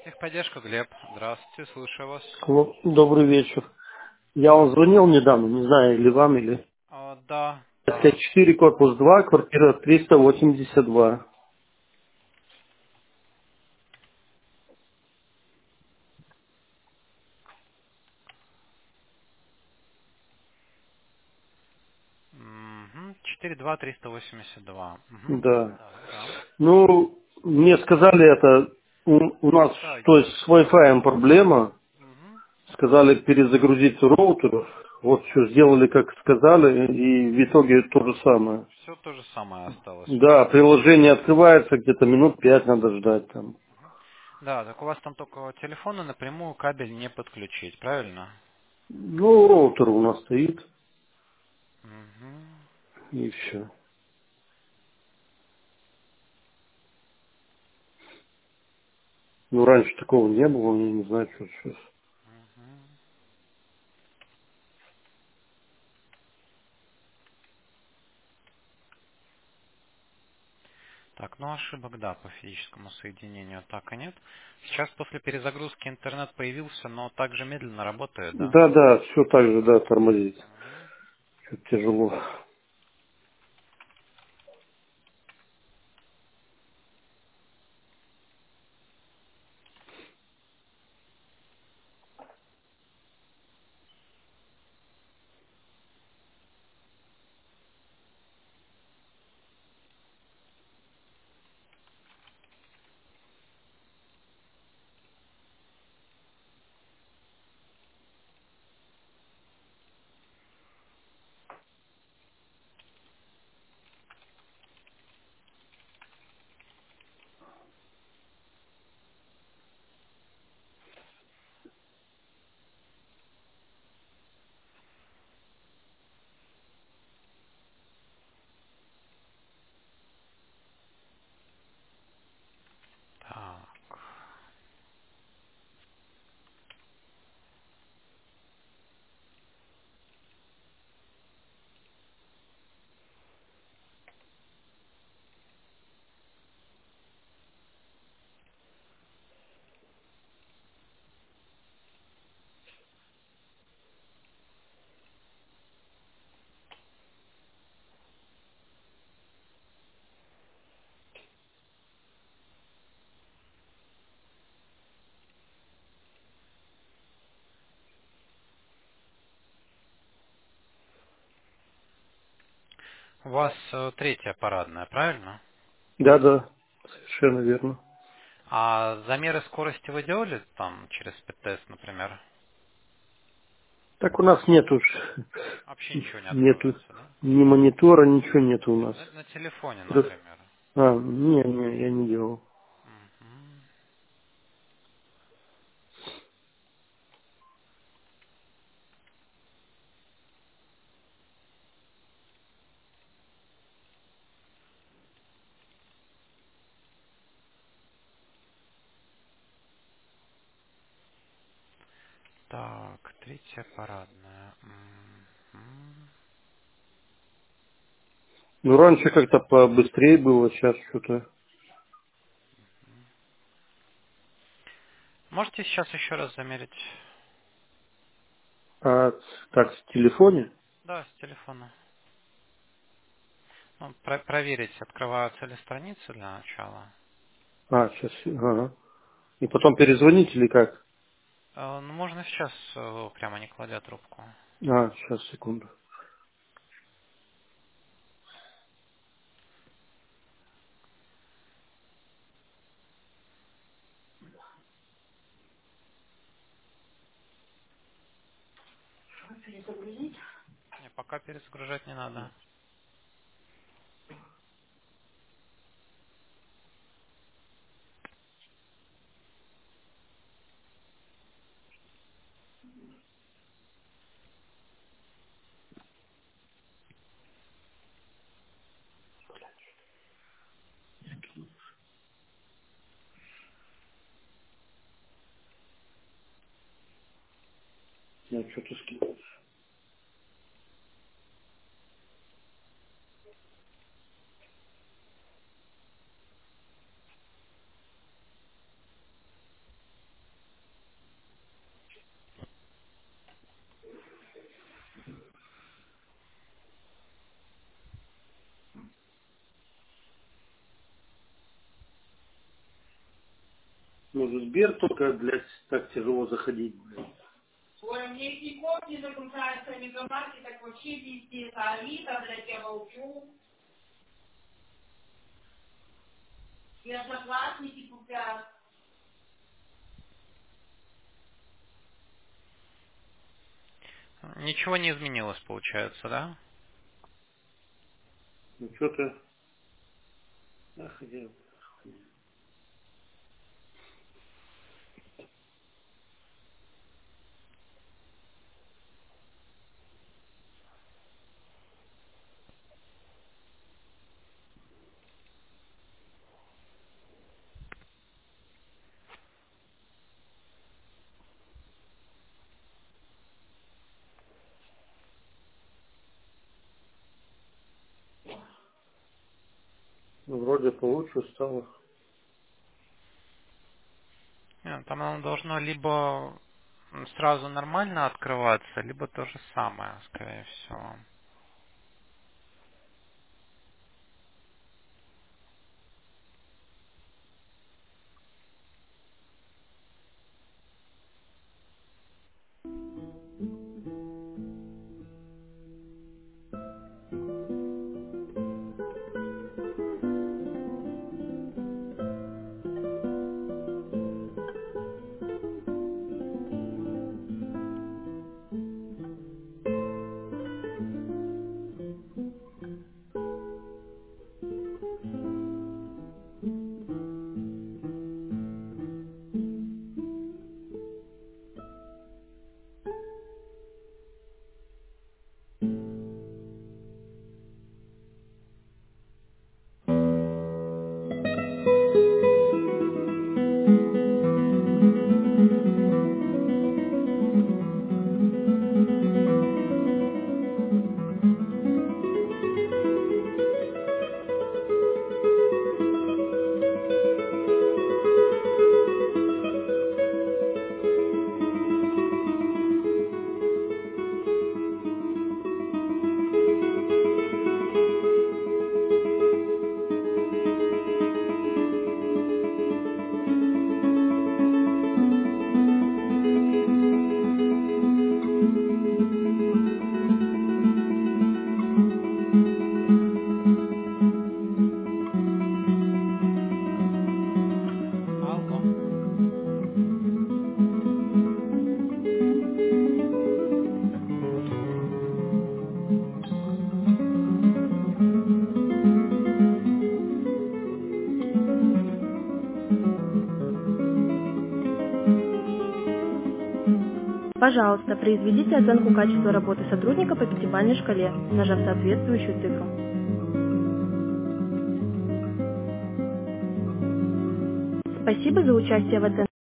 Техподдержка, Глеб. Здравствуйте, слушаю вас. Алло, добрый вечер. Я вам звонил недавно, не знаю, или вам, или... Да, да. 54, корпус 2, квартира 382. Угу. 42382. Угу. Да. Так, да. Ну, мне сказали это, у нас, Да. то есть с Wi-Fi проблема. Угу. Сказали перезагрузить роутер. Вот все сделали, как сказали, и в итоге то же самое. Все то же самое осталось у вас. Да, приложение открывается, где-то минут 5 надо ждать там. Да, так у вас там только телефона напрямую кабель не подключить, правильно? Ну, роутер у нас стоит, Угу. и все. Ну, раньше такого не было, я не знаю, что сейчас. Так, ну ошибок, да, по физическому соединению так и нет. Сейчас после перезагрузки интернет появился, но также медленно работает, да? Да, да, все так же, да, тормозит. Что-то тяжело. Так. У вас третья парадная, правильно? Да, да, совершенно верно. А замеры скорости вы делали там через ПТС, например? Так у нас нету, Вообще ничего не нету отправляется, да? ни монитора, ничего нету у нас. На телефоне, Просто- например. не, я не делал. Мгм. Так, третья парадная. Мгм. Ну, раньше как-то побыстрее было, сейчас что-то... Можете сейчас еще раз замерить? А так, в телефоне? Да, с телефона. Ну, проверить, открываются ли страницы для начала. Сейчас, ага. И потом перезвонить или как? Ну, можно сейчас, прямо не кладя трубку. Сейчас, секунду. Не, пока перезагружать не надо. Я что-то скинул. Может, Сбер только, блядь, так тяжело заходить, блядь. Ой, мне Тинькофф не загружается, Мегамаркет, так вообще везде. Это Авито, блядь, я молчу. И одноклассники купят. Ничего не изменилось, получается, да? Ну, что-то... Охренеть. Ну, вроде получше стало. Там оно должно либо сразу нормально открываться, либо то же самое, скорее всего. Алло. Пожалуйста, произведите оценку качества работы сотрудника по пятибалльной шкале, нажав соответствующую цифру. Спасибо за участие в оценке.